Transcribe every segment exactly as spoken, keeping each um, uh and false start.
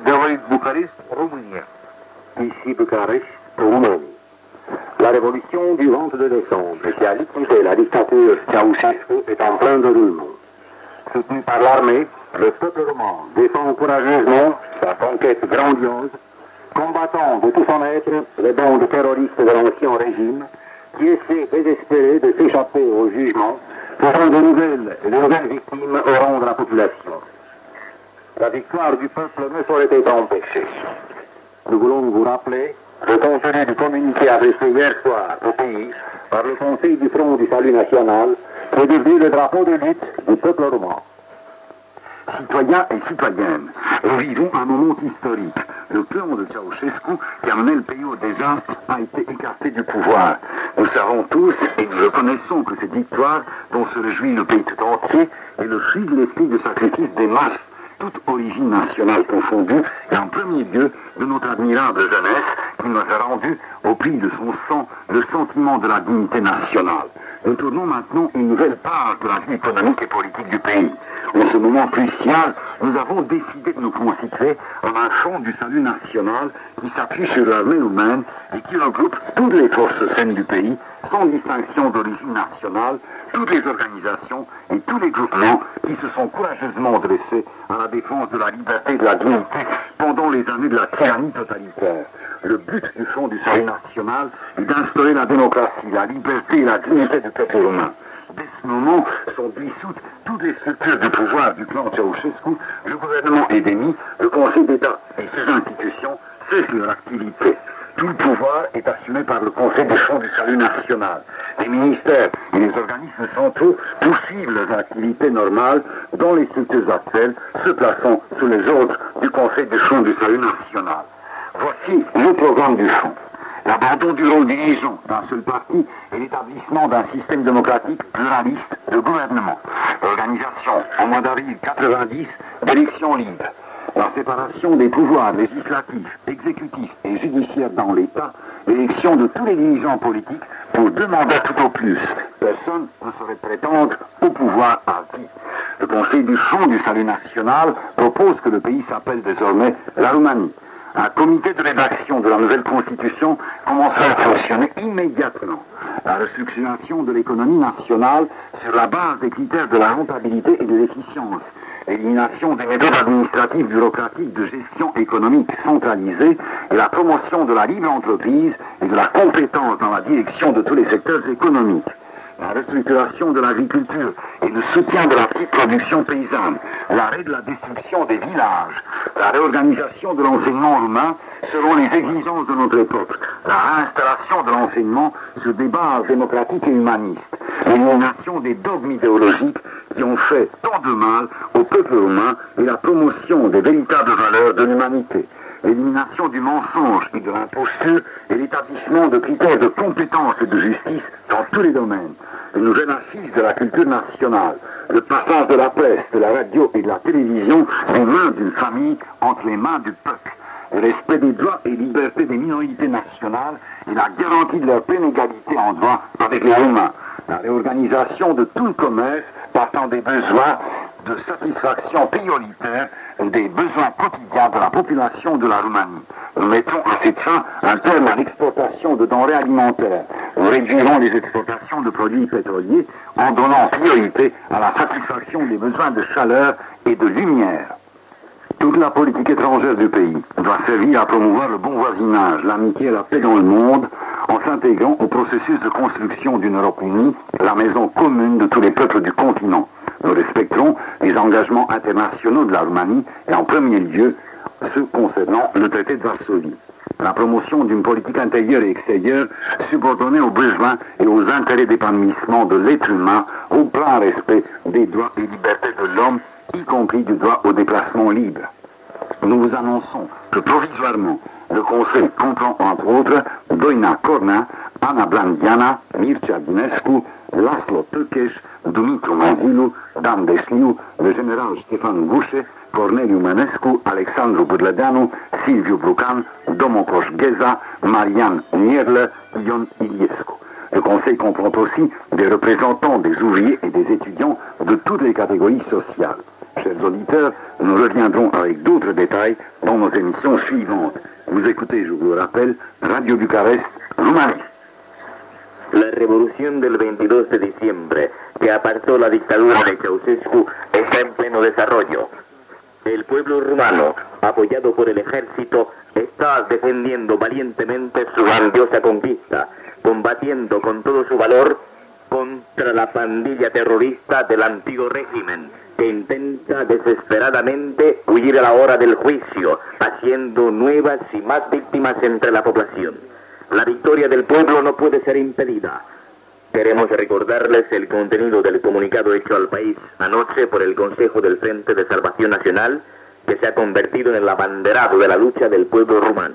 Говорит Bucarest, Roumania. Ici Bucarest, Roumanie. La révolution du vingt-deux décembre qui a liquidé la dictature Ceausescu est en plein déroulement. Soutenu par l'armée, le peuple roumain défend courageusement sa conquête grandiose, combattant de tout son être les bandes terroristes de l'ancien régime qui essaient désespérés de s'échapper au jugement, faisant de nouvelles et de nouvelles victimes au rang de la population. La victoire du peuple ne saurait être empêchée. Nous voulons vous rappeler le contenu du communiqué adressé hier soir au pays par le Conseil du Front du Salut National, qui est devenu le drapeau de lutte du peuple roumain. Citoyens et citoyennes, nous vivons un moment historique. Le plan de Ceausescu, qui a mené le pays au désastre, a été écarté du pouvoir. Nous savons tous, et nous reconnaissons que cette victoire, dont se réjouit le pays tout entier, est le fruit de l'esprit de sacrifice des masses, toute origine nationale confondue, et en premier lieu de notre admirable jeunesse, qui nous a rendu, au prix de son sang, le sentiment de la dignité nationale. Nous tournons maintenant une nouvelle page de la vie économique et politique du pays. En ce moment crucial, nous avons décidé de nous constituer en un front du salut national qui s'appuie sur l'armée humaine et qui regroupe toutes les forces saines du pays, sans distinction d'origine nationale, toutes les organisations et tous les groupements qui se sont courageusement dressés à la défense de la liberté et de la dignité pendant les années de la tyrannie totalitaire. Le but du Front du Salut National est d'instaurer la démocratie, la liberté et la dignité du peuple roumain. Dès ce moment sont dissoutes toutes les structures du pouvoir du clan Ceausescu, le gouvernement est démis, le Conseil d'État et ses institutions cessent leur activité. Tout le pouvoir est assumé par le Conseil du Front du Salut National. Les ministères et les organismes centraux poursuivent leurs activités normales dans les structures actuelles, se plaçant sous les ordres du Conseil du Front du Salut National. Voici le programme du Front. L'abandon du rôle dirigeant d'un seul parti et l'établissement d'un système démocratique pluraliste de gouvernement. L'organisation, en mois d'avril quatre-vingt-dix, d'élections libres. La séparation des pouvoirs législatifs, exécutifs et judiciaires dans l'État. L'élection de tous les dirigeants politiques pour deux mandats tout au plus. Personne ne saurait prétendre au pouvoir à vie. Le Conseil du Front du Salut National propose que le pays s'appelle désormais la Roumanie. Un comité de rédaction de la nouvelle constitution commencera à fonctionner immédiatement. La restructuration de l'économie nationale sur la base des critères de la rentabilité et de l'efficience. L'élimination des méthodes administratives bureaucratiques de gestion économique centralisée et la promotion de la libre entreprise et de la compétence dans la direction de tous les secteurs économiques. La restructuration de l'agriculture et le soutien de la petite production paysanne, l'arrêt de la destruction des villages, la réorganisation de l'enseignement roumain selon les exigences de notre époque, la réinstallation de l'enseignement sur des bases démocratiques et humanistes, l'élimination des dogmes idéologiques qui ont fait tant de mal au peuple roumain et la promotion des véritables valeurs de l'humanité. L'élimination du mensonge et de l'imposture et l'établissement de critères de compétence et de justice dans tous les domaines. Une nouvelle assise de la culture nationale, le passage de la presse, de la radio et de la télévision des mains d'une famille entre les mains du peuple. Le respect des droits et libertés des minorités nationales et la garantie de leur pleine égalité en droit avec les Roumains. La réorganisation de tout le commerce partant des besoins de satisfaction prioritaire des besoins quotidiens de la population de la Roumanie. Nous mettons à cette fin un terme à l'exportation de denrées alimentaires. Nous réduirons les exportations de produits pétroliers en donnant priorité à la satisfaction des besoins de chaleur et de lumière. Toute la politique étrangère du pays doit servir à promouvoir le bon voisinage, l'amitié et la paix dans le monde, en s'intégrant au processus de construction d'une Europe unie, la maison commune de tous les peuples du continent. Nous respecterons les engagements internationaux de la Roumanie et en premier lieu ceux concernant le traité de Varsovie. La promotion d'une politique intérieure et extérieure subordonnée aux besoins et aux intérêts d'épanouissement de l'être humain au plein respect des droits et libertés de l'homme, y compris du droit au déplacement libre. Nous vous annonçons que provisoirement, le Conseil comprend entre autres Doina Corna, Ana Blandiana, Mircea Dinescu, Laszlo Tőkés, Dumitru Mazilu, Dan Desliu, le général Ștefan Gușe, Corneliu Mănescu, Alexandru Bârlădeanu, Silviu Brucan, Domokos Gheza, Marian Nierle, Ion Iliescu. Le Conseil comprend aussi des représentants des ouvriers et des étudiants de toutes les catégories sociales. Chers chers auditeurs, nous reviendrons avec d'autres détails dans nos émissions suivantes. Vous écoutez, je vous le rappelle, Radio Bucarest, Roumanie. La revolución del veintidós de diciembre, que apartó la dictadura de Ceausescu, está en pleno desarrollo. El pueblo rumano, apoyado por el ejército, está defendiendo valientemente su grandiosa conquista, combatiendo con todo su valor contra la pandilla terrorista del antiguo régimen, que intenta desesperadamente huir a la hora del juicio, haciendo nuevas y más víctimas entre la población. La victoria del pueblo no puede ser impedida. Queremos recordarles el contenido del comunicado hecho al país anoche por el Consejo del Frente de Salvación Nacional, que se ha convertido en el abanderado de la lucha del pueblo rumano.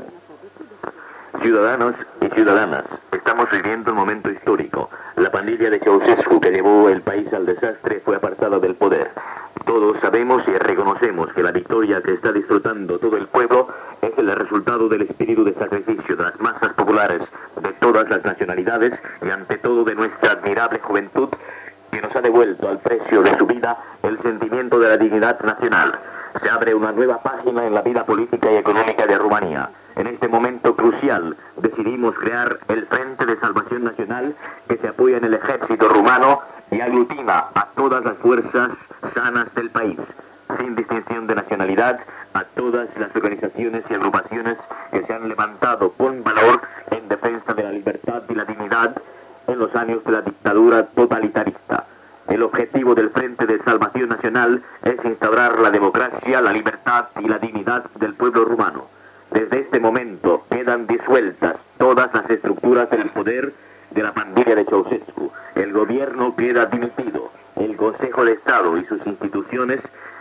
Ciudadanos y ciudadanas, estamos viviendo un momento histórico. La pandilla de Ceausescu, que llevó el país al desastre, fue apartada del poder. Todos sabemos y reconocemos que la victoria que está disfrutando todo el pueblo es el resultado del espíritu de sacrificio de las masas populares de todas las nacionalidades y ante todo de nuestra admirable juventud, que nos ha devuelto al precio de su vida el sentimiento de la dignidad nacional. Se abre una nueva página en la vida política y económica de Rumanía. En este momento crucial decidimos crear el Frente de Salvación Nacional, que se apoya en el ejército rumano y aglutina a todas las fuerzas sanas del país, sin distinción de nacionalidad, a todas las organizaciones y agrupaciones que se han levantado con valor en defensa de la libertad y la dignidad en los años de la dictadura totalitarista. El objetivo del Frente de Salvación Nacional es instaurar la democracia, la libertad y la dignidad del pueblo rumano. Desde este momento quedan disueltas todas las estructuras del poder de la pandilla de Ceausescu. El gobierno queda dimitido. El Consejo de Estado y sus instituciones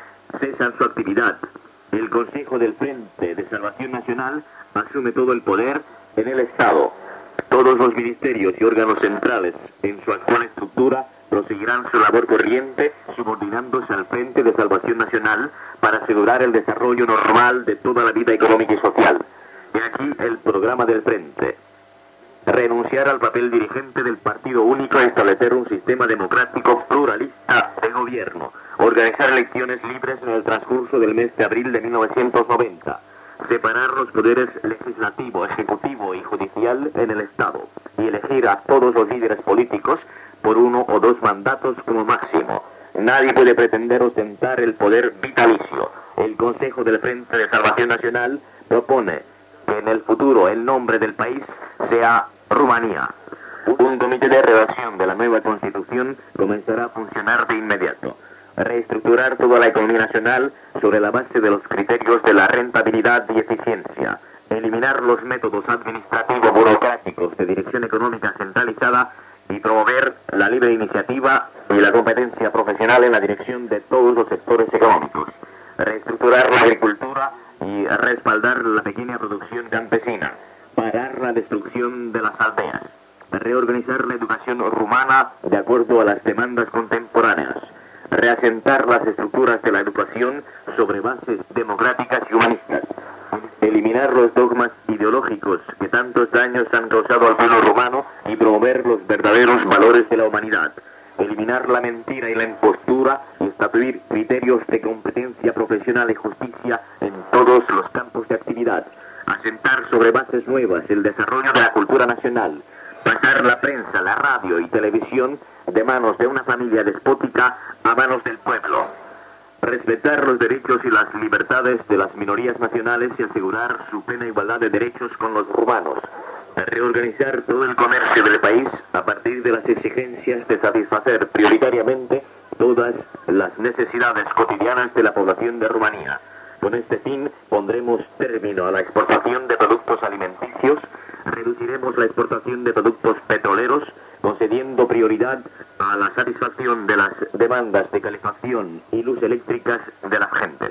cesan su actividad. El Consejo del Frente de Salvación Nacional asume todo el poder en el Estado. Todos los ministerios y órganos centrales en su actual estructura proseguirán su labor corriente, subordinándose al Frente de Salvación Nacional para asegurar el desarrollo normal de toda la vida económica y social. Y aquí el programa del Frente. Renunciar al papel dirigente del partido único y establecer un sistema democrático pluralista de gobierno. Organizar elecciones libres en el transcurso del mes de abril de mil novecientos noventa. Separar los poderes legislativo, ejecutivo y judicial en el Estado. Y elegir a todos los líderes políticos por uno o dos mandatos como máximo. Nadie puede pretender ostentar el poder vitalicio. El Consejo del Frente de Salvación Nacional propone que en el futuro el nombre del país sea Rumanía. Un comité de redacción de la nueva Constitución comenzará a funcionar de inmediato. Reestructurar toda la economía nacional sobre la base de los criterios de la rentabilidad y eficiencia. Eliminar los métodos administrativos burocráticos de dirección económica centralizada y promover la libre iniciativa y la competencia profesional en la dirección de todos los sectores económicos. Reestructurar la agricultura y respaldar la pequeña producción campesina. Parar la destrucción de las aldeas. Reorganizar la educación rumana de acuerdo a las demandas contemporáneas. Reasentar las estructuras de la educación sobre bases democráticas y humanistas. Eliminar los dogmas ideológicos que tantos daños han causado al pueblo rumano y promover los verdaderos valores de la humanidad. Eliminar la mentira y la impostura y establecer criterios de competencia profesional y justicia en todos los campos de actividad. Asentar sobre bases nuevas el desarrollo de la cultura nacional. Pasar la prensa, la radio y televisión de manos de una familia despótica a manos del pueblo. Respetar los derechos y las libertades de las minorías nacionales y asegurar su plena igualdad de derechos con los rumanos. Reorganizar todo el comercio del país a partir de las exigencias de satisfacer prioritariamente todas las necesidades cotidianas de la población de Rumanía. Con este fin pondremos término a la exportación de productos alimenticios, reduciremos la exportación de productos petroleros, concediendo prioridad a la satisfacción de las demandas de calefacción y luz eléctricas de las gentes.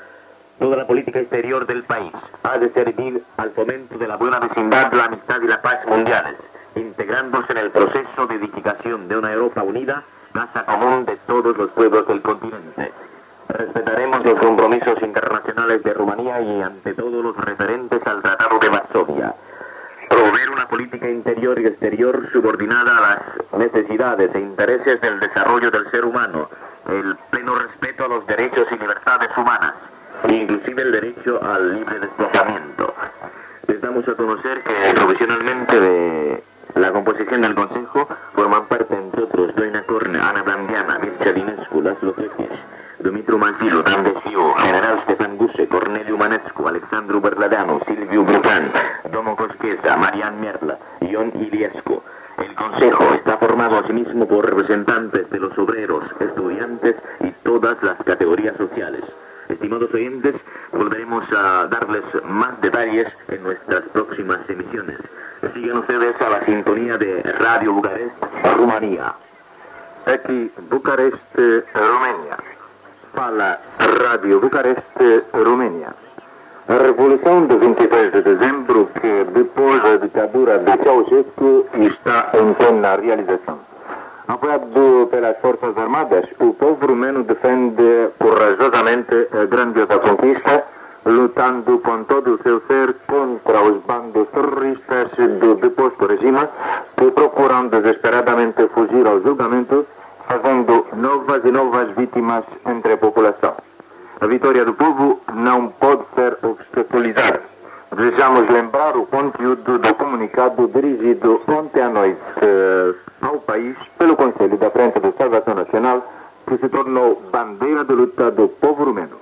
Toda la política exterior del país ha de servir al fomento de la buena vecindad, la amistad y la paz mundiales, integrándose en el proceso de edificación de una Europa unida, casa común de todos los pueblos del continente. Respetaremos los compromisos internacionales de Rumanía y ante todo los referentes al Tratado de Varsovia. Promover una política interior y exterior subordinada a las necesidades e intereses del desarrollo del ser humano, el pleno respeto a los derechos y libertades humanas, inclusive el derecho al libre desplazamiento. Les damos a conocer que provisionalmente de la composición del Consejo forman parte, entre otros, Doina Corne, Ana Blandiana, Mircea Dinescu, Laszlo Tăcheș, Dumitru Masilu, Dan Desiu, General Stefan Guse, Corneliu Manescu, Alexandru Berladeanu, Silviu Brucan, Domo Cosqueza, Marian Mierla, Ion Iliescu. El Consejo está formado asimismo por representantes de los obreros, estudiantes y todas las categorías sociales. Estimados oyentes, volveremos a darles más detalles en nuestras próximas emisiones. Sigan ustedes a la sintonía de Radio Bucarest, Rumanía. Aquí, Bucarest, România. Fala Radio Bucarest, România. A Revolução de vinte e três de dezembro, que depois da ditadura de Ceausescu está em plena realização. Apoiado pelas Forças Armadas, o povo rumeno defende corajosamente a grandiosa conquista, lutando com todo o seu ser contra os bandos terroristas do deposto regime, que procuram desesperadamente fugir ao julgamento, fazendo novas e novas vítimas entre a população. A vitória do povo não pode ser obstaculizada. Desejamos lembrar o conteúdo do comunicado dirigido ontem à noite eh, ao país pelo Conselho da Frente de Salvação Nacional, que se tornou bandeira de luta do povo rumeno.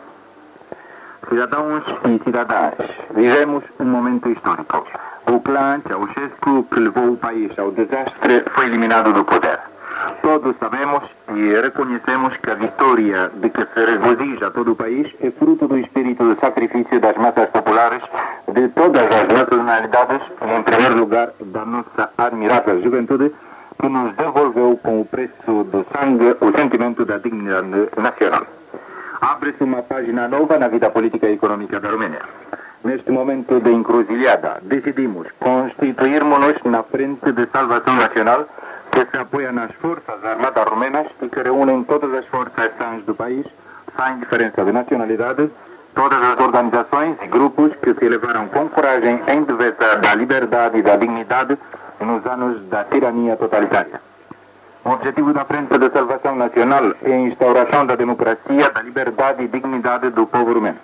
Cidadãos e cidadãs, vivemos um momento histórico. O clã Ceausescu, que levou o país ao desastre, foi eliminado do poder. Todos sabemos e reconhecemos que a vitória de que se regozija todo o país é fruto do espírito de sacrifício das massas populares de todas as nacionalidades e, em primeiro lugar, da nossa admirável juventude, que nos devolveu com o preço do sangue o sentimento da dignidade nacional. Abre-se uma página nova na vida política e econômica da Romênia. Neste momento de encruzilhada, decidimos constituirmos-nos na Frente de Salvação Nacional, que se apoia nas Forças Armadas Romenas e que reúnem todas as forças sãs do país, sem diferença de nacionalidade, todas as organizações e grupos que se elevaram com coragem em defesa da liberdade e da dignidade nos anos da tirania totalitária. O objetivo da Frente de Salvação Nacional é a instauração da democracia, da liberdade e dignidade do povo romeno.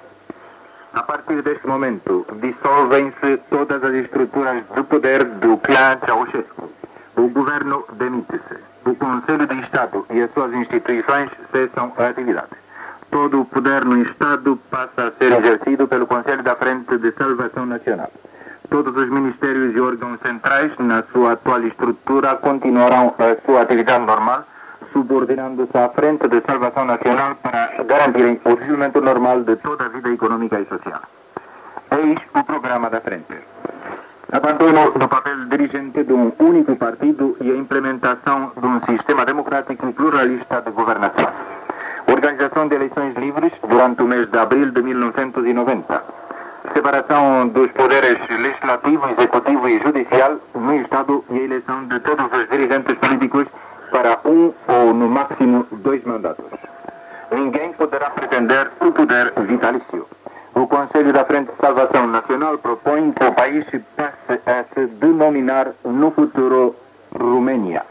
A partir deste momento, dissolvem-se todas as estruturas de poder do clã Ceausescu. O governo demite-se. O Conselho de Estado e as suas instituições cessam a atividade. Todo o poder no Estado passa a ser exercido pelo Conselho da Frente de Salvação Nacional. Todos os ministérios e órgãos centrais, na sua atual estrutura, continuarão a sua atividade normal, subordinando-se à Frente de Salvação Nacional para garantirem o desenvolvimento normal de toda a vida econômica e social. Eis o programa da Frente. Abandono do papel dirigente de um único partido e a implementação de um sistema democrático e pluralista de governação. Organização de eleições livres durante o mês de abril de mil novecentos e noventa. Separação dos poderes legislativo, executivo e judicial no Estado e a eleição de todos os dirigentes políticos para um ou, no máximo, dois mandatos. Ninguém poderá pretender o poder vitalício. O Conselho da Frente de Salvação Nacional propõe que o país passe a se denominar no futuro Romênia.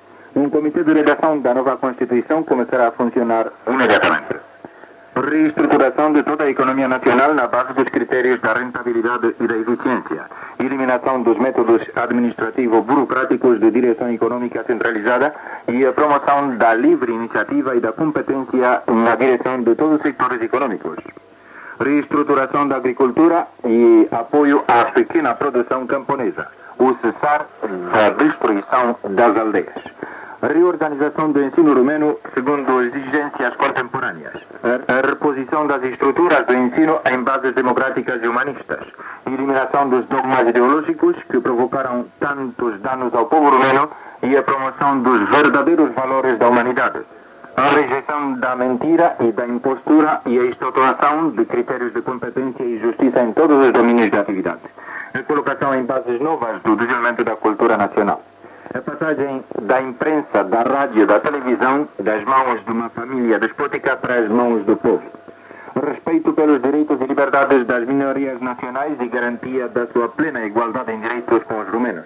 Um comitê de redação da nova Constituição começará a funcionar imediatamente. Reestruturação de toda a economia nacional na base dos critérios da rentabilidade e da eficiência. Eliminação dos métodos administrativo-burocráticos de direção econômica centralizada e a promoção da livre iniciativa e da competência na direção de todos os sectores econômicos. Reestruturação da agricultura e apoio à pequena produção camponesa. O cessar da destruição das aldeias. Reorganização do ensino romeno segundo as exigências contemporâneas. A reposição das estruturas do ensino em bases democráticas e humanistas. Eliminação dos dogmas ideológicos que provocaram tantos danos ao povo romeno e a promoção dos verdadeiros valores da humanidade. A rejeição da mentira e da impostura e a estruturação de critérios de competência e justiça em todos os domínios de atividade. A colocação em bases novas do desenvolvimento da cultura nacional. A passagem da imprensa, da rádio, da televisão, das mãos de uma família despótica para as mãos do povo. Respeito pelos direitos e liberdades das minorias nacionais e garantia da sua plena igualdade em direitos com os romenos.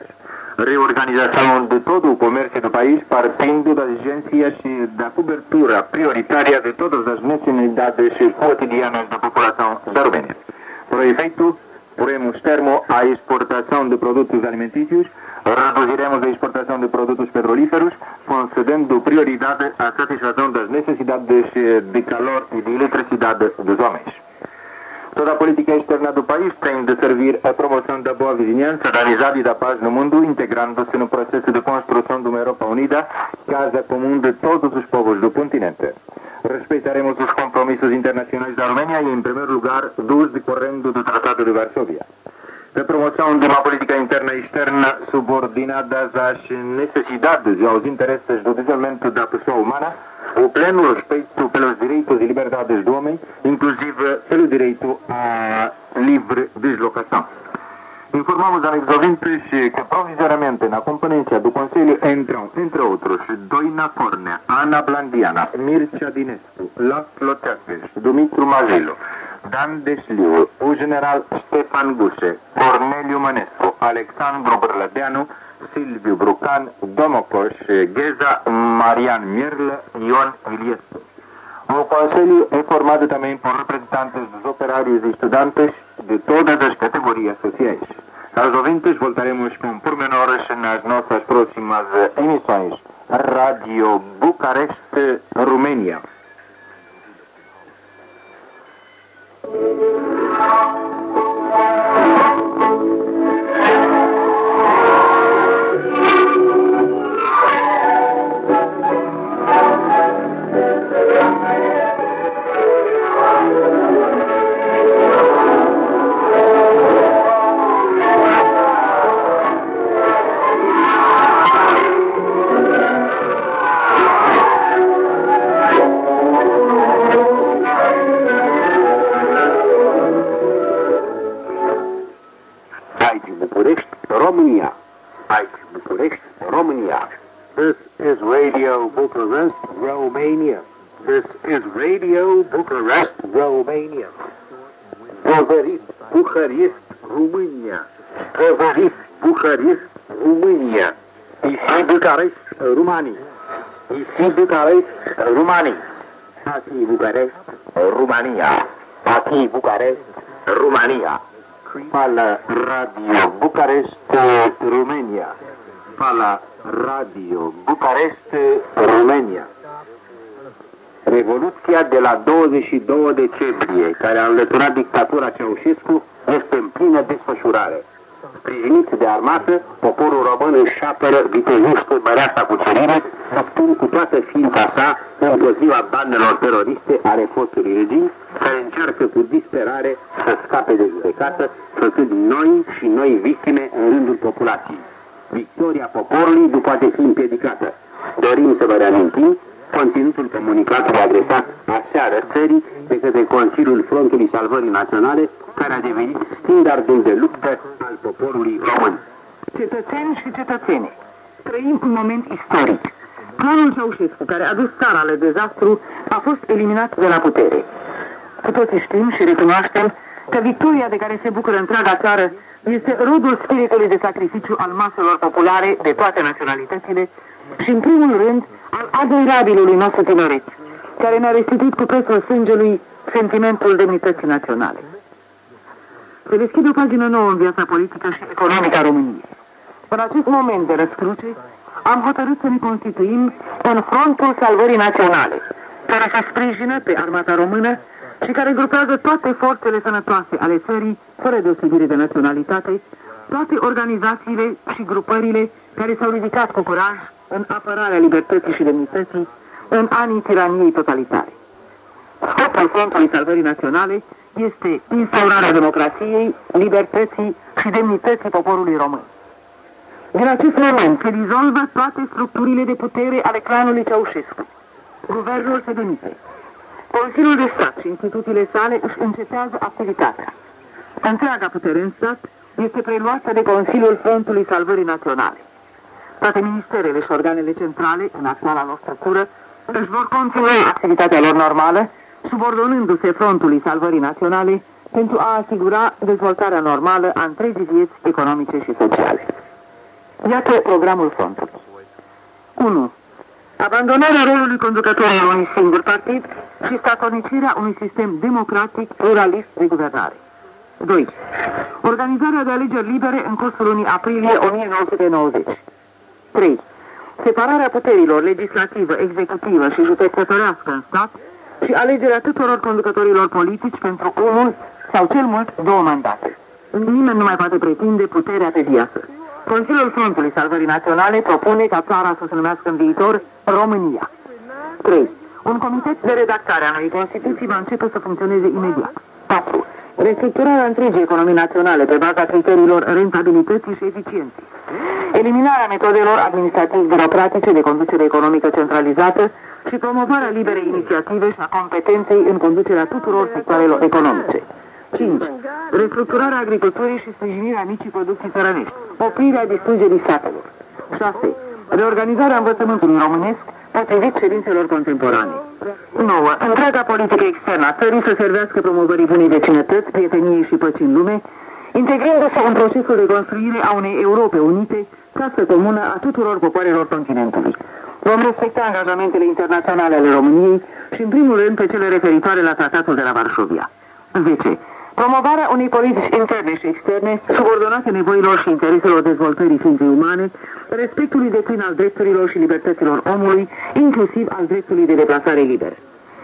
reorganização de todo o comércio do país, partindo da exigência e da cobertura prioritária de todas as necessidades cotidianas da população da Romênia. Por efeito, poremos termo à exportação de produtos alimentícios, reduziremos a exportação de produtos petrolíferos, concedendo prioridade à satisfação das necessidades de calor e de eletricidade dos homens. Toda a política externa do país tem de servir à promoção da boa vizinhança, da amizade e da paz no mundo, integrando-se no processo de construção de uma Europa unida, casa comum de todos os povos do continente. Respeitaremos os compromissos internacionais da Romênia e, em primeiro lugar, dos decorrendo do Tratado de Varsóvia. Da promoção de uma política interna e externa subordinadas às necessidades e aos interesses do desenvolvimento da pessoa humana, o pleno respeito pelos direitos e liberdades do homem, inclusive pelo direito à livre deslocação. Informamos, amigos ouvintes, que provisoriamente na componência do Conselho entram, entre outros, Doina Cornea, Ana Blandiana, Mircea Dinescu, Laszlo Tepes, Dumitru Mazilo, Dan Desliu, o general Stefan Guše, Corneliu Mănescu, Alexandru Brlădeanu, Silviu Brucan, Domocos, Geza, Marian Mirlă, Ion Iliescu. O Conselho é formado também por representantes dos operários e estudantes de todas as categorias sociais. Caros ouvintes, voltaremos com pormenores nas nossas próximas emissões. Rádio Bucareste, Romênia. Romania. Aici, București, România. This is Radio Bucharest, Romania. This is Radio Bucharest, Romania. Говорит Bucharest, România. Говорит Bucharest, România. Ici Bucharest, România. Ici Bucharest, România. Aici Bucharest, România. Aici Bucharest, România. Fala Radio Bucarest, România. Fala Radio Bucarest, România. Revoluția de la douăzeci și doi decembrie, care a înlăturat dictatura Ceaușescu, este în plină desfășurare. Sprijiniți de armată, poporul român își apără vitejește măreasa cucerire, luptând cu toată ființa sa împotriva bandelor teroriste ale fostului regim, care încearcă cu disperare să scape de judecată, făcând noi și noi victime în rândul populației. Victoria poporului nu poate fi împiedicată. Dorim să vă reamintim conținutul comunicatului adresat aseară țării de către Consiliul Frontului Salvării Naționale, care a devenit standardul de luptă al poporului român. Cetățeni și cetățene, trăim un moment istoric. Planul Ceaușescu, care a dus țara la dezastru, a fost eliminat de la putere. Cu toții știm și recunoaștem că victoria de care se bucură întreaga țară este rodul spiritului de sacrificiu al maselor populare de toate naționalitățile și, în primul rând, al admirabilului nostru tineret, care ne-a restituit cu prețul sângelui sentimentul demnității naționale. Se deschide o pagină nouă în viața politică și economică a României. În acest moment de răscruce, am hotărât să ne constituim în Frontul Salvării Naționale, care se sprijină pe armata română și care grupează toate forțele sănătoase ale țării, fără deosebire de naționalitate, toate organizațiile și grupările care s-au ridicat cu curaj în apărarea libertății și demnității în anii tiraniei totalitare. Scopul Frontului Salvării Naționale este instaurarea democrației, libertății și demnității poporului român. Din acest moment se dizolvă toate structurile de putere ale clanului Ceaușescu. Guvernul se demite. Consiliul de Stat și instituțiile sale își încetează activitatea. Întreaga putere în stat este preluată de Consiliul Frontului Salvării Naționale. Toate ministerele și organele centrale, în actuala lor structură, își vor continua activitatea lor normală, subordonându-se Frontului Salvării Naționale pentru a asigura dezvoltarea normală a întregii vieți economice și sociale. Iată programul frontului. unu. Abandonarea rolului conducătorilor unui singur partid și statornicirea unui sistem democratic pluralist de guvernare. doi. Organizarea de alegeri libere în cursul lunii aprilie o mie nouă sute nouăzeci. trei. Separarea puterilor legislativă, executivă și judecătorească în stat și alegerea tuturor conducătorilor politici pentru unul sau cel mult două mandate. Nimeni nu mai poate pretinde puterea pe viață. Consiliul Frontului Salvării Naționale propune ca țara să se numească în viitor România. trei. Un comitet de redactare a noii Constituții va începe să funcționeze imediat. patru. Restructurarea întregii economii naționale pe baza criteriilor rentabilității și eficienței. Eliminarea metodelor administrativ-birocratice de conducere economică centralizată și promovarea liberei inițiative și a competenței în conducerea tuturor sectoarelor economice. cinci. Restructurarea agriculturii și sprijinirea micii producții țărănești. Oprirea distrugerii satelor. șase. Reorganizarea învățământului românesc potrivit cerințelor contemporane. nouă. Întreaga politică externă a țării să servească promovării bunei vecinătăți, prieteniei și păcii în lume, integrându-se în procesul de construire a unei Europe unite, casă comună a tuturor popoarelor continentului. Vom respecta angajamentele internaționale ale României și, în primul rând, pe cele referitoare la Tratatul de la Varșovia. zece. Promovarea unei politici interne și externe subordonate nevoilor și intereselor dezvoltării ființei umane, respectului deplin al drepturilor și libertăților omului, inclusiv al dreptului de deplasare liberă.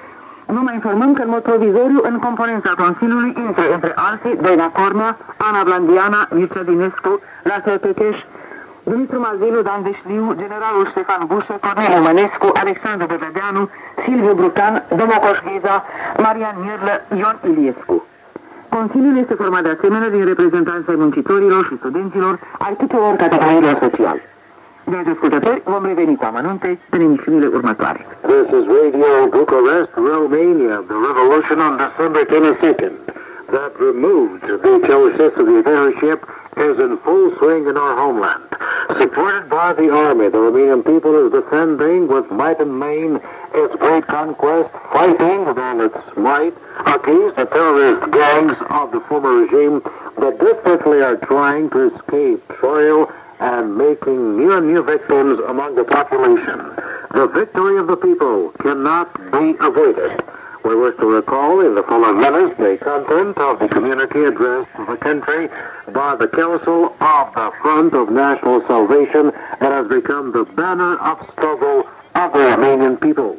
Nu mai informăm că în mod provizoriu în componența Consiliului intră între alții Doina Cornea, Ana Blandiana, Mircea Dinescu, Lasă Pecheș, Dumitru Mazilu, Dan Deșliu, generalul Ștefan Bușă, Corneliu Mănescu, Alexandru Bebedeanu, Silviu Brucan, Domocoș Ghiza, Marian Mierlă, Ion Iliescu. Consiliul este format de asemenea din reprezentanții ai muncitorilor și studenților, ai tuturor categoriilor sociale. Dragi ascultători, vom reveni cu amănunte în emisiunile următoare. This is Radio Bucharest, Romania. The revolution on December twenty-second that removed the Ceausescu dictatorship is in full swing in our homeland. Supported by the army, the Romanian people is defending with might and main its great conquest, fighting with all its might against the terrorist gangs of the former regime that desperately are trying to escape trial and making new and new victims among the population. The victory of the people cannot be avoided. We wish to recall in the following minutes the content of the communique addressed to the country by the Council of the Front of National Salvation that has become the banner of struggle of the Romanian people.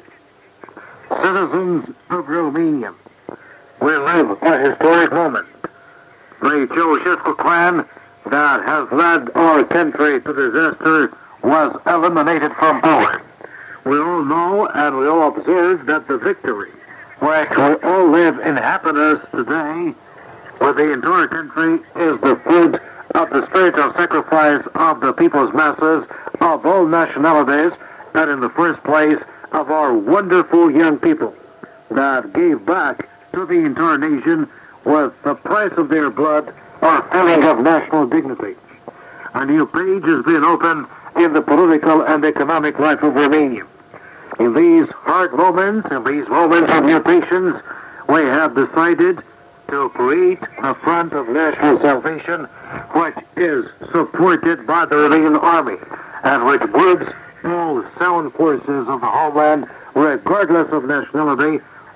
Citizens of Romania, we live a historic moment. The Ceausescu clan that has led our country to disaster was eliminated from power. We all know and we all observe that the victory, which we all live in happiness today with the entire country, is the fruit of the spirit of sacrifice of the people's masses of all nationalities, and in the first place of our wonderful young people that gave back to the entire nation with the price of their blood our feeling of national dignity. A new page has been opened in the political and economic life of Romania. In these hard moments, in these moments of mutations, we have decided to create a Front of National Salvation which is supported by the Romanian Army and which groups all sound forces of the homeland, regardless of nationality,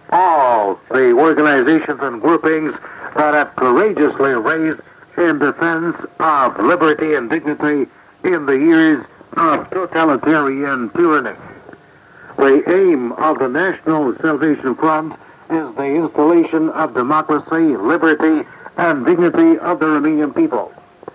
all the organizations and groupings that have courageously raised in defense of liberty and dignity in the years of totalitarian tyranny. The aim of the National Salvation Front is the installation of democracy, liberty, and dignity of the Romanian people.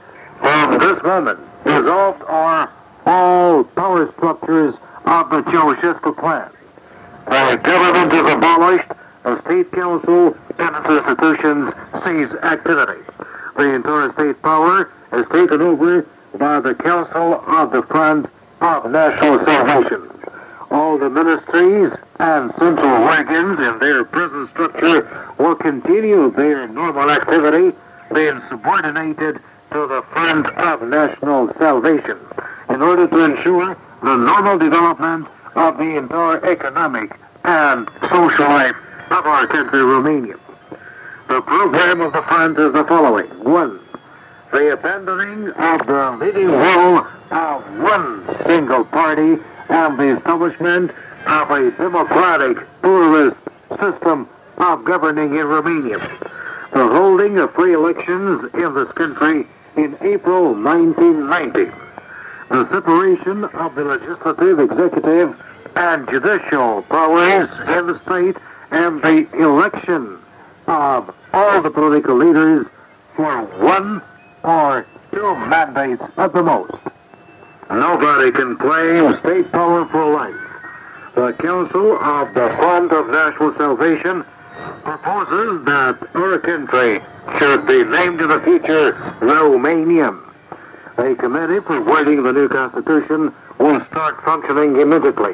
From this moment, dissolved are all power structures of the Ceausescu clan. The government is abolished, the state council and its institutions cease activity. The entire state power is taken over by the Council of the Front of National Salvation. All the ministries and central organs in their present structure will continue their normal activity, being subordinated to the Front of National Salvation in order to ensure the normal development of the entire economic and social life of our country, Romania. The program of the Front is the following. One, the abandoning of the leading role of one single party and the establishment of a democratic, pluralist system of governing in Romania. The holding of free elections in this country in April nineteen ninety. The separation of the legislative, executive, and judicial powers in the state, and the election of all the political leaders for one or two mandates at the most. Nobody can claim state power for life. The Council of the Fund of National Salvation proposes that our country should be named in the future Romania. A committee for writing the new constitution will start functioning immediately.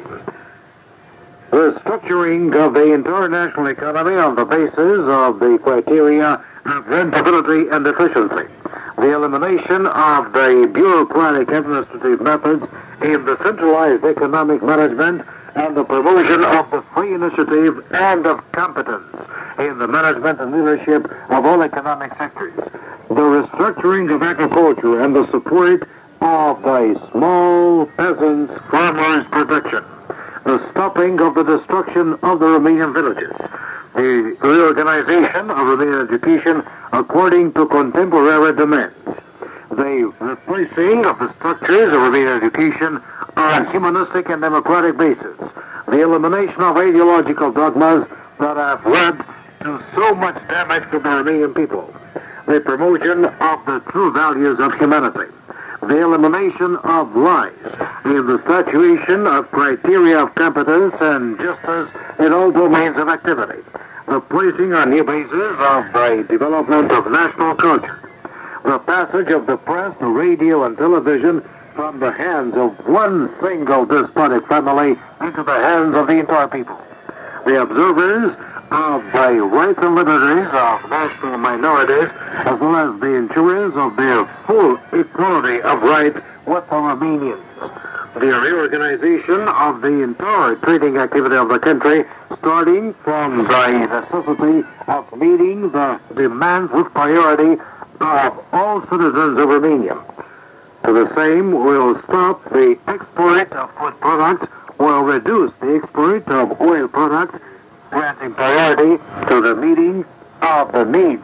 The structuring of the international economy on the basis of the criteria of rentability and efficiency. The elimination of the bureaucratic administrative methods in the centralized economic management and the promotion of the free initiative and of competence in the management and leadership of all economic sectors. The restructuring of agriculture and the support of the small peasants, farmers' production. The stopping of the destruction of the Romanian villages. The reorganization of Romanian education according to contemporary demands. The replacing of the structures of Romanian education on humanistic and democratic basis. The elimination of ideological dogmas that have led to so much damage to the Romanian people. The promotion of the true values of humanity. The elimination of lies in the statuation of criteria of competence and justice in all domains of activity. The placing on new bases of the development of national culture. The passage of the press, the radio, and television from the hands of one single despotic family into the hands of the entire people. The observers of the rights and liberties of national minorities, as well as the insurance of their full equality of rights with the Romanians. The reorganization of the entire trading activity of the country, starting from the necessity of meeting the demands with priority of all citizens of Romania. To the same will stop the export of food products, will reduce the export of oil products, granting priority to the meeting of the needs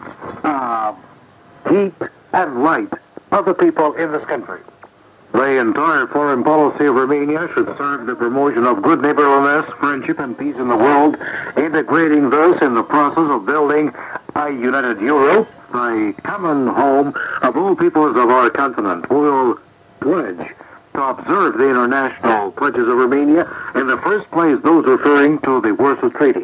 of heat and light of the people in this country. The entire foreign policy of Romania should serve the promotion of good neighborliness, friendship, and peace in the world, integrating thus in the process of building a united Europe, a common home of all peoples of our continent. We will pledge to observe the international pledges of Romania, in the first place those referring to the Warsaw Treaty.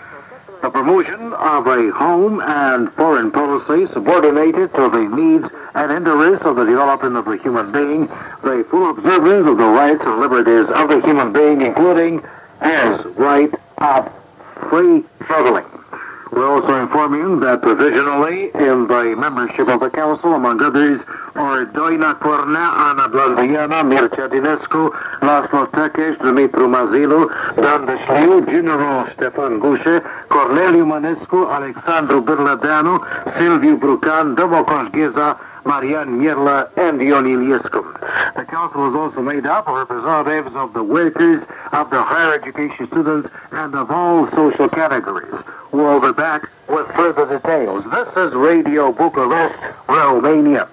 The promotion of a home and foreign policy subordinated to the needs and interests of the development of the human being, the full observance of the rights and liberties of the human being, including as right of free traveling. We're also informing that provisionally in the membership of the Council, among others, are Doina Cornea, Ana Blandiana, Mircea Dinescu, Laszlo Tăkeș, Dumitru Mazilu, Dan Deșliu, General Ștefan Gușe, Corneliu Mănescu, Alexandru Bârlădeanu, Silviu Brucan, Domocos Gheza, Marian Mierla, and Ion Iliescu. The Council is also made up of representatives of the workers, of the higher education students, and of all social categories. We'll be back with further details. This is Radio Bucharest, Romania.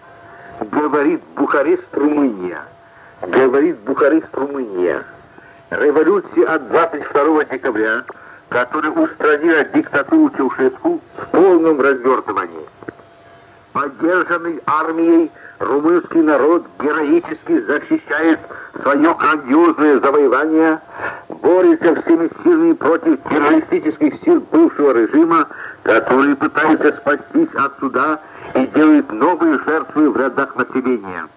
Говорит Бухарест, Румыния. Говорит Бухарест, Румыния. Революция от двадцать второго декабря, которая устранила диктатуру Чаушеску в полном развертывании. Поддержанный армией, румынский народ героически защищает свое грандиозное завоевание, борется всеми силами против террористических сил бывшего режима, которые пытаются спастись от суда и делают новые жертвы в рядах населения.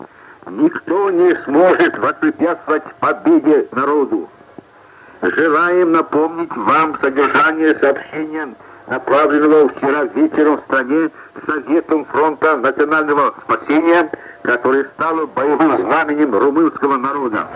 Никто не сможет воспрепятствовать победе народу. Желаем напомнить вам содержание сообщения, направленного вчера вечером в стране Советом фронта национального спасения, которое стало боевым знаменем румынского народа.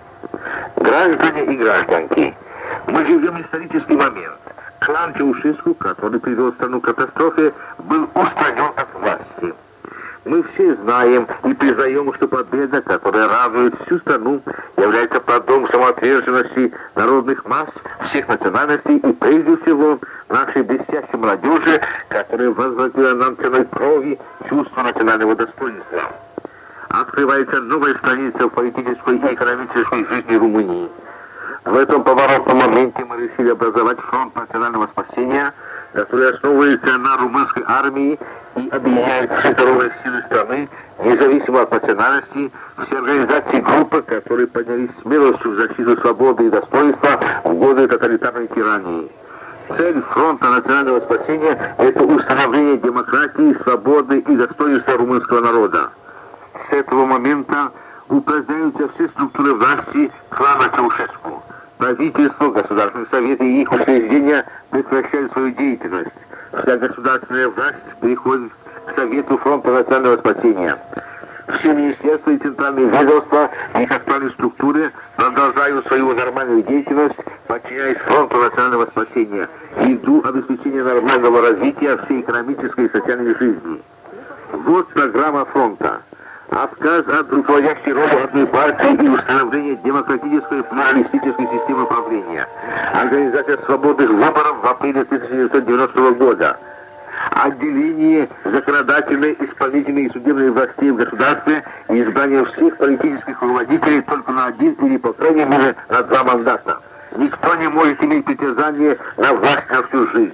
Граждане и гражданки, мы живем исторический момент. Клан Чаушеску, который привел страну к катастрофе, был устранен от власти. Мы все знаем и признаем, что победа, которая радует всю страну, является плодом самоотверженности народных масс, всех национальностей и прежде всего нашей блестящей молодежи, которая возвратила нам ценой крови чувство национального достоинства. Открывается новая страница в политической и экономической жизни Румынии. В этом поворотном моменте мы решили образовать фронт национального спасения, который основывается на румынской армии и объединяет все здоровые силы страны, независимо от национальности, все организации группы, которые поднялись смелостью в защиту свободы и достоинства в годы тоталитарной тирании. Цель фронта национального спасения – это установление демократии, свободы и достоинства румынского народа. С этого момента упраздняются все структуры власти клана Чаушеску. Правительство, Государственный совет и их учреждения прекращают свою деятельность. Вся государственная власть переходит к Совету фронта национального спасения. Все министерства и центральные ведомства и их остальные структуры продолжают свою нормальную деятельность, подчиняясь фронту национального спасения, ввиду обеспечения нормального развития всей экономической и социальной жизни. Вот программа фронта. Отказ от руководящей роли одной партии и установление демократической плуралистической системы правления. Организация свободных выборов в апреле тысяча девятьсот девяностого года. Отделение законодательной, исполнительной и судебной властей в государстве и избрание всех политических руководителей только на один или, по крайней мере, на два мандата. Никто не может иметь притязание на власть на всю жизнь.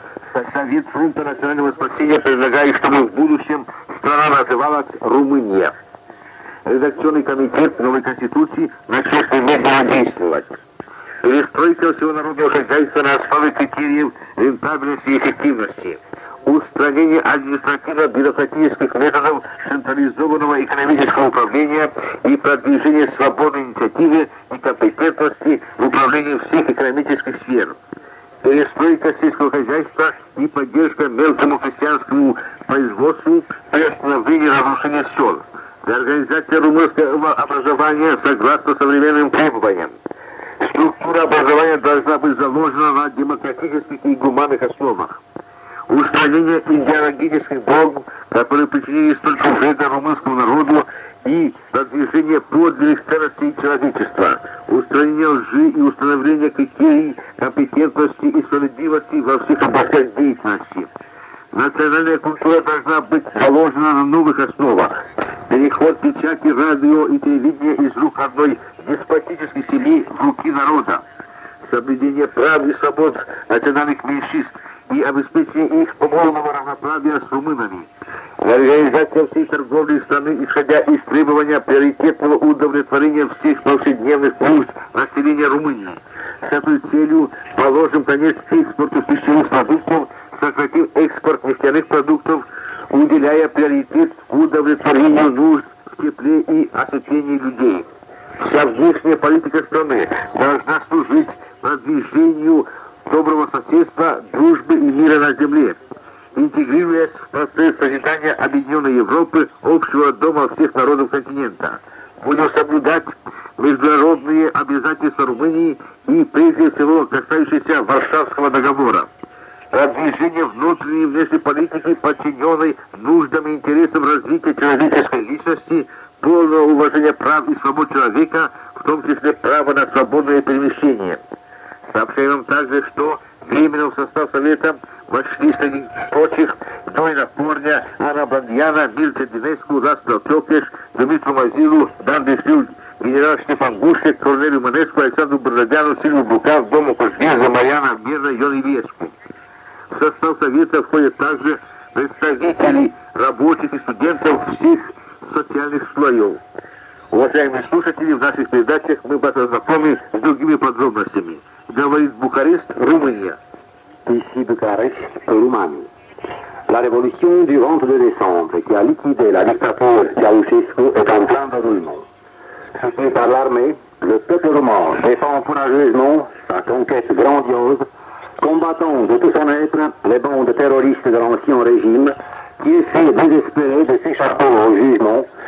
Совет фронта национального спасения предлагает, чтобы в будущем страна называлась Румыния. Редакционный комитет новой конституции начнет немедленно действовать. Перестройка всего народного хозяйства на основе критериев рентабельности и эффективности. Устранение административно-бюрократических методов централизованного экономического управления и продвижение свободной инициативы и компетентности в управлении всех экономических сфер. Перестройка сельского хозяйства и поддержка мелкому крестьянскому производству при остановлении разрушения сел. Реорганизация румынского образования согласно современным требованиям. Структура образования должна быть заложена на демократических и гуманных основах. Устранение идеологических догм, которые причинили столько вреда румынскому народу, и продвижение подлинных ценностей человечества, устранение лжи и установление критерий компетентности и справедливости во всех областях деятельности. Национальная культура должна быть заложена на новых основах. Переход печати, радио и телевидения из рук одной деспотической семьи в руки народа. Соблюдение прав и свобод национальных меньшинств и обеспечение их полного равноправия с румынами. Организация всей торговли страны, исходя из требования приоритетного удовлетворения всех повседневных нужд населения Румынии. С этой целью положим конец экспорту пищевых продуктов, сократив экспорт нефтяных продуктов, уделяя приоритет удовлетворению нужд в тепле и осветлении людей. Вся внешняя политика страны должна служить продвижению доброго соседства, дружбы и мира на земле, интегрируясь в процесс созидания Объединенной Европы, общего дома всех народов континента. Будем соблюдать международные обязательства Румынии и, прежде всего, касающиеся Варшавского договора. Продвижение внутренней и внешней политики, подчиненной нуждам и интересам развития человеческой личности, полного уважения прав и свобод человека, в том числе право на свободное перемещение. Сообщаем вам также, что временно в состав Совета вошли среди прочих Дойна Порня, Анна Бандьяна, Милта Динеску, Ласло Токеш, Дмитрию Мазилу, Дан Дешлю, генерал Штефан Гушек, Корнелию Манеску, Александру Бардадяну, Сильву Букав, Дому Кушгеза, Марьяна Мирна, Йон Ильеску. В состав Совета входят также представители рабочих и студентов всех социальных слоев. Уважаемые слушатели, в наших передачах мы вас ознакомим с другими подробностями. Говорит Бухарест, Румыния. Ici Bucarest, Roumanie. La révolution du vingt-deux décembre qui a liquidé la dictature Ceausescu est en plein déroulement. Soutenu par l'armée, le peuple roumain défend courageusement sa conquête grandiose, combattant de tout son être les bandes terroristes de l'ancien régime qui essaient désespérés de s'échapper au jugement